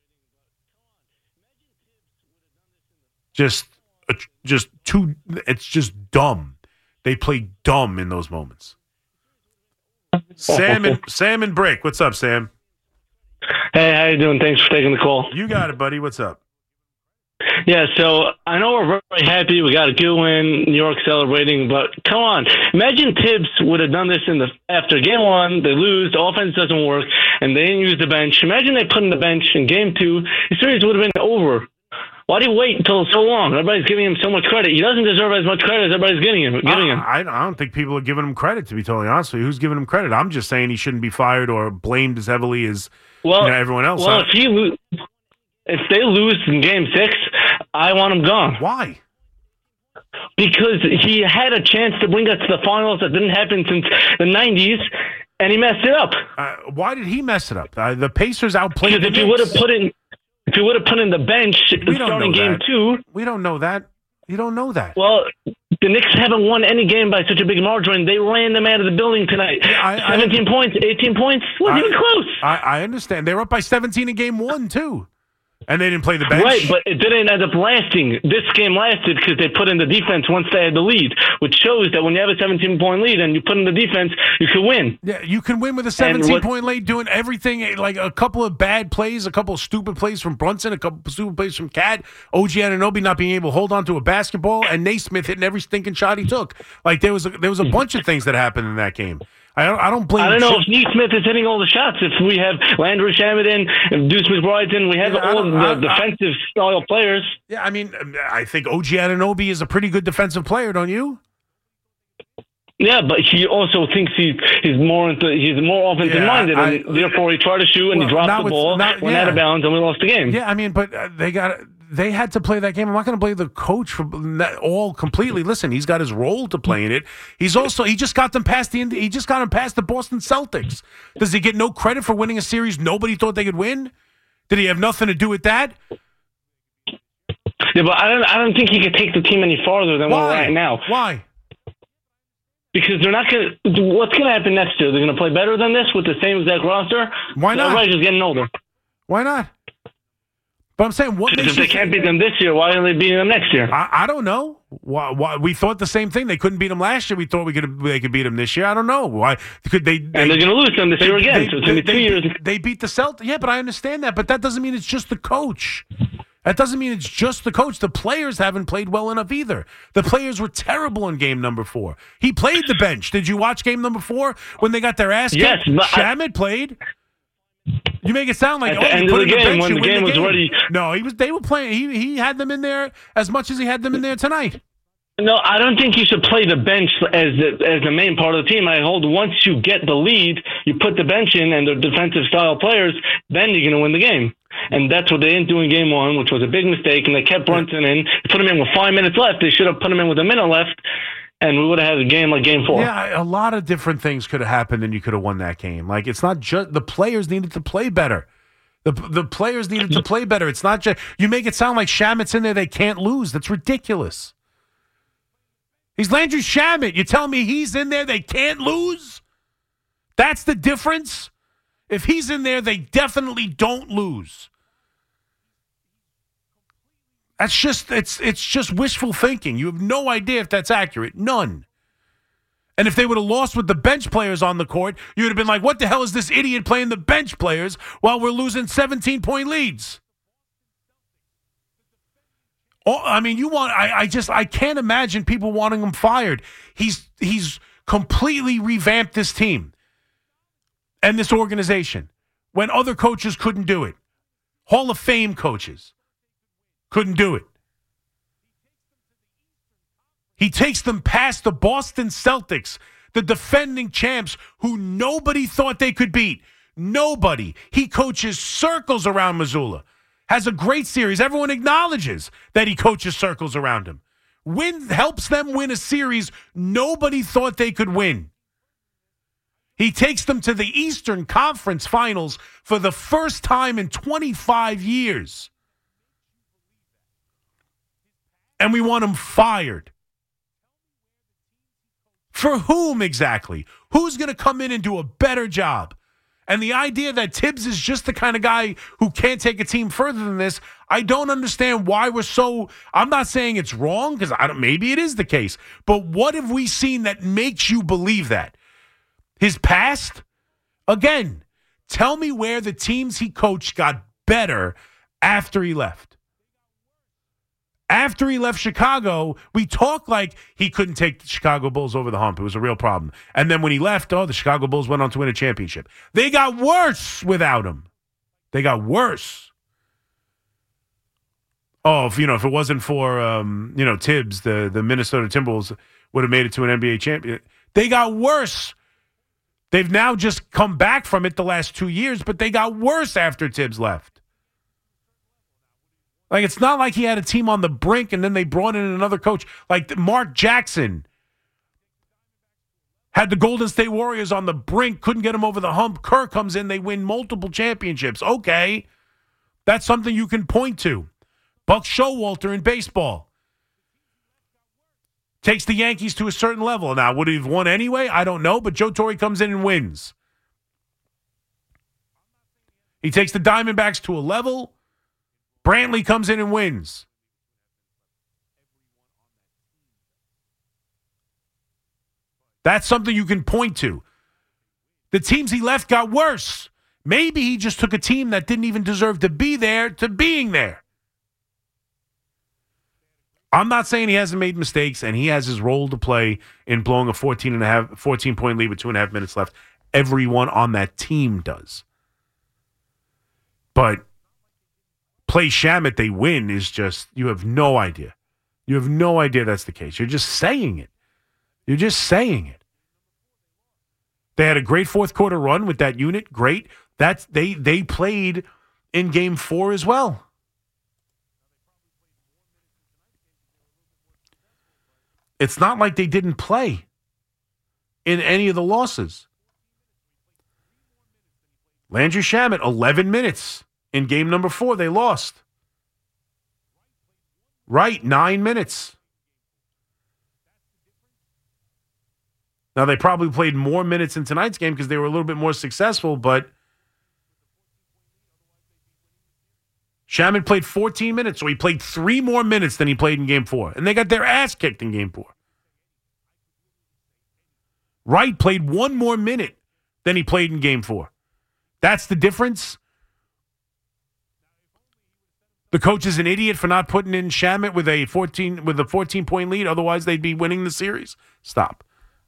It's just dumb. They play dumb in those moments. Sam and Brick. What's up, Sam? Hey, how you doing? Thanks for taking the call. You got it, buddy. What's up? Yeah, so I know we're very happy. We got a good win. New York celebrating, but come on. Imagine Tibbs would have done this after Game 1. They lose. The offense doesn't work, and they didn't use the bench. Imagine they put in the bench in Game 2. The series would have been over. Why do you wait until so long? Everybody's giving him so much credit. He doesn't deserve as much credit as everybody's giving him. I don't think people are giving him credit, to be totally honest with you. Who's giving him credit? I'm just saying he shouldn't be fired or blamed as heavily as everyone else. Well, if they lose in Game 6, I want him gone. Why? Because he had a chance to bring us to the finals that didn't happen since the 90s, and he messed it up. Why did he mess it up? The Pacers outplayed the Knicks. If you would have put in the bench starting Game 2. We don't know that. You don't know that. Well, the Knicks haven't won any game by such a big margin. They ran them out of the building tonight. 17 points, 18 points. Wasn't even close. I understand. They were up by 17 in Game 1, too. And they didn't play the bench. Right, but it didn't end up lasting. This game lasted because they put in the defense once they had the lead, which shows that when you have a 17-point lead and you put in the defense, you can win. Yeah, you can win with a 17-point lead doing everything, like a couple of bad plays, a couple of stupid plays from Brunson, a couple of stupid plays from Cat, OG Anunoby not being able to hold on to a basketball, and Naismith hitting every stinking shot he took. Like, there was a bunch of things that happened in that game. I don't blame. I don't know if Neesmith is hitting all the shots. If we have Landry Shamet in, if Deuce McBride's in, we have all the defensive style players. Yeah, I mean, I think OG Anunoby is a pretty good defensive player, don't you? Yeah, but he also thinks he's more offensive minded, and therefore he tried to shoot and he dropped the ball, went out of bounds, and we lost the game. Yeah, I mean, but they had to play that game. I'm not going to blame the coach for that all completely. Listen, he's got his role to play in it. He just got them past the Boston Celtics. Does he get no credit for winning a series nobody thought they could win? Did he have nothing to do with that? Yeah, but I don't think he could take the team any farther than we're right now. Why? Because they're not going to. What's going to happen next year? They're going to play better than this with the same exact roster. Why not? Everybody's just getting older. Why not? But I'm saying, what makes if they can't beat them this year, why are they beating them next year? I don't know. Why we thought the same thing. They couldn't beat them last year. We thought they could beat them this year. I don't know why could they. And they're going to lose them this year again. So it's going to be 2 years. They beat the Celtics. Yeah, but I understand that. But that doesn't mean it's just the coach. That doesn't mean it's just the coach. The players haven't played well enough either. The players were terrible in game number 4. He played the bench. Did you watch game number 4 when they got their ass kicked? Yes, but Shamet played. You make it sound like at the end of the game when the game was ready. No, they were playing. He had them in there as much as he had them in there tonight. No, I don't think you should play the bench as the main part of the team. I hold once you get the lead, you put the bench in and the defensive style players, then you're going to win the game. And that's what they didn't do in game 1, which was a big mistake. And they kept Brunson in, put him in with 5 minutes left. They should have put him in with a minute left, and we would have had a game like game 4. Yeah, a lot of different things could have happened, and you could have won that game. Like, it's not just the players needed to play better. The players needed to play better. It's not just you make it sound like Shamet's in there. They can't lose. That's ridiculous. He's Landry Shamet. You tell me he's in there, they can't lose? That's the difference? If he's in there, they definitely don't lose. That's just it's just wishful thinking. You have no idea if that's accurate. None. And if they would have lost with the bench players on the court, you would have been like, what the hell is this idiot playing the bench players while we're losing 17-point leads? Oh, I mean, I can't imagine people wanting him fired. He's completely revamped this team and this organization when other coaches couldn't do it. Hall of Fame coaches couldn't do it. He takes them past the Boston Celtics, the defending champs who nobody thought they could beat. Nobody. He coaches circles around Mazzulla. Has a great series. Everyone acknowledges that he coaches circles around him. Helps them win a series nobody thought they could win. He takes them to the Eastern Conference Finals for the first time in 25 years. And we want him fired. For whom exactly? Who's going to come in and do a better job? And the idea that Tibbs is just the kind of guy who can't take a team further than this, I don't understand why we're so. I'm not saying it's wrong because maybe it is the case. But what have we seen that makes you believe that? His past? Again, tell me where the teams he coached got better after he left. After he left Chicago, we talk like he couldn't take the Chicago Bulls over the hump. It was a real problem. And then when he left, the Chicago Bulls went on to win a championship. They got worse without him. They got worse. Oh, if it wasn't for Tibbs, the Minnesota Timberwolves would have made it to an NBA champion. They got worse. They've now just come back from it the last 2 years, but they got worse after Tibbs left. Like, it's not like he had a team on the brink and then they brought in another coach. Like, Mark Jackson had the Golden State Warriors on the brink, couldn't get them over the hump. Kerr comes in, they win multiple championships. Okay, that's something you can point to. Buck Showalter in baseball takes the Yankees to a certain level. Now, would he have won anyway? I don't know, but Joe Torre comes in and wins. He takes the Diamondbacks to a level. Brantley comes in and wins. That's something you can point to. The teams he left got worse. Maybe he just took a team that didn't even deserve to be there to being there. I'm not saying he hasn't made mistakes, and he has his role to play in blowing a 14-point lead with 2.5 minutes left. Everyone on that team does. But play Shamet, they win is just, you have no idea. You have no idea that's the case. You're just saying it. You're just saying it. They had a great fourth quarter run with that unit. Great. They played in game 4 as well. It's not like they didn't play in any of the losses. Landry Shamet, 11 minutes. In game number 4, they lost. Right, 9 minutes. Now, they probably played more minutes in tonight's game because they were a little bit more successful, but Shamet played 14 minutes, so he played 3 more minutes than he played in game 4. And they got their ass kicked in game 4. Wright played 1 more minute than he played in game 4. That's the difference. The coach is an idiot for not putting in Shamet with a 14-point lead. Otherwise, they'd be winning the series. Stop.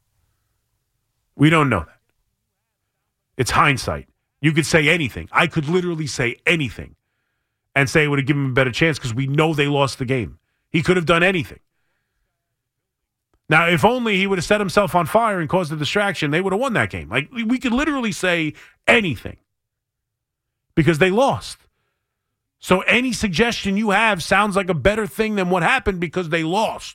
We don't know that. It's hindsight. You could say anything. I could literally say anything and say it would have given him a better chance because we know they lost the game. He could have done anything. Now, if only he would have set himself on fire and caused a distraction, they would have won that game. Like, we could literally say anything because they lost. So any suggestion you have sounds like a better thing than what happened because they lost.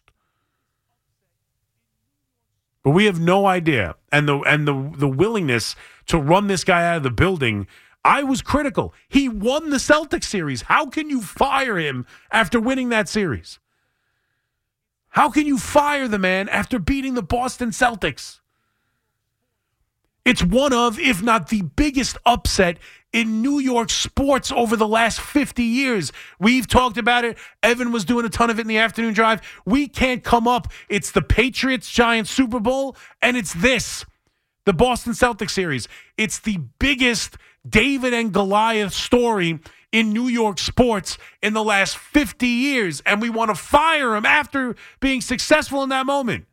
But we have no idea. And the willingness to run this guy out of the building, I was critical. He won the Celtics series. How can you fire him after winning that series? How can you fire the man after beating the Boston Celtics? It's one of, if not the biggest upset in New York sports over the last 50 years. We've talked about it. Evan was doing a ton of it in the afternoon drive. We can't come up. It's the Patriots-Giants Super Bowl, and it's this, the Boston Celtics series. It's the biggest David and Goliath story in New York sports in the last 50 years, and we want to fire him after being successful in that moment.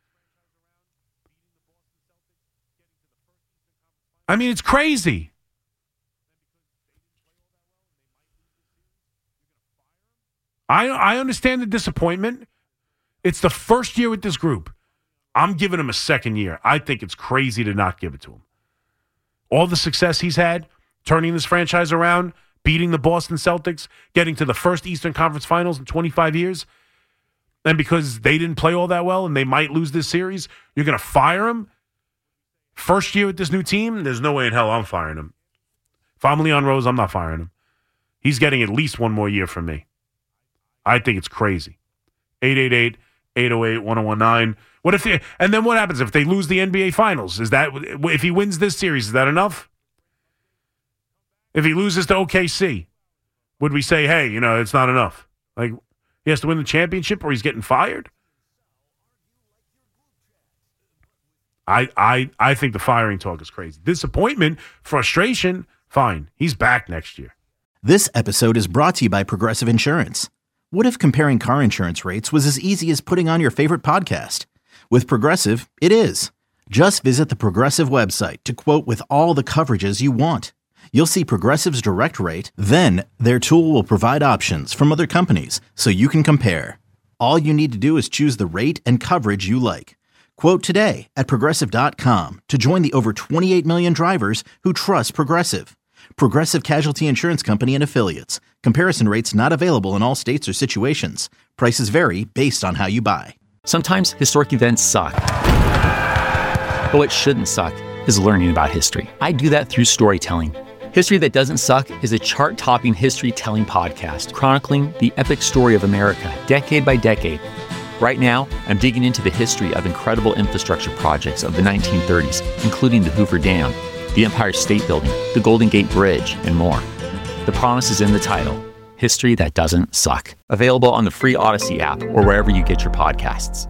I mean, it's crazy. I understand the disappointment. It's the first year with this group. I'm giving him a second year. I think it's crazy to not give it to him. All the success he's had, turning this franchise around, beating the Boston Celtics, getting to the first Eastern Conference Finals in 25 years, and because they didn't play all that well and they might lose this series, you're going to fire him? First year with this new team, there's no way in hell I'm firing him. If I'm Leon Rose, I'm not firing him. He's getting at least one more year from me. I think it's crazy. 888-808-1019. And then what happens if they lose the NBA Finals? If he wins this series, is that enough? If he loses to OKC, would we say, hey, it's not enough? Like, he has to win the championship or he's getting fired? I think the firing talk is crazy. Disappointment, frustration, fine. He's back next year. This episode is brought to you by Progressive Insurance. What if comparing car insurance rates was as easy as putting on your favorite podcast? With Progressive, it is. Just visit the Progressive website to quote with all the coverages you want. You'll see Progressive's direct rate, then their tool will provide options from other companies so you can compare. All you need to do is choose the rate and coverage you like. Quote today at Progressive.com to join the over 28 million drivers who trust Progressive. Progressive Casualty Insurance Company and Affiliates. Comparison rates not available in all states or situations. Prices vary based on how you buy. Sometimes historic events suck. But what shouldn't suck is learning about history. I do that through storytelling. History That Doesn't Suck is a chart-topping history-telling podcast chronicling the epic story of America, decade by decade. Right now, I'm digging into the history of incredible infrastructure projects of the 1930s, including the Hoover Dam, the Empire State Building, the Golden Gate Bridge, and more. The promise is in the title, History That Doesn't Suck. Available on the free Odyssey app or wherever you get your podcasts.